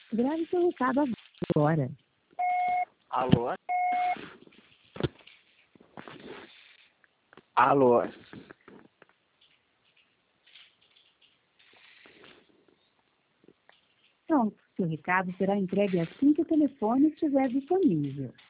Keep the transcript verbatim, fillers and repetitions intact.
Grave seu recado agora. Alô? Alô? Pronto, seu recado será entregue assim que o telefone estiver disponível.